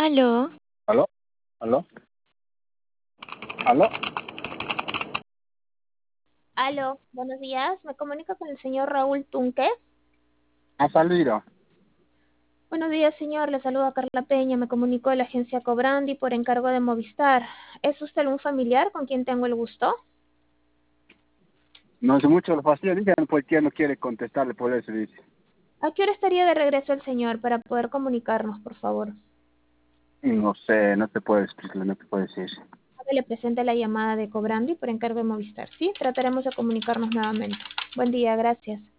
Aló, ¿Aló? ¿Aló? ¿Aló? Aló, buenos días. Me comunico con el señor Raúl Tunque. ¿Ha salido? Buenos días, señor. Le saluda Carla Peña. Me comunico de la agencia Cobrandi por encargo de Movistar. ¿Es usted algún familiar con quien tengo el gusto? No sé mucho lo fastidio, díganme por qué no quiere contestarle por eso, dice. ¿A qué hora estaría de regreso el señor para poder comunicarnos, por favor? No sé, no te puedo explicar, no te puedo decir. Le presente la llamada de Cobrandi por encargo de Movistar. Sí, trataremos de comunicarnos nuevamente. Buen día, gracias.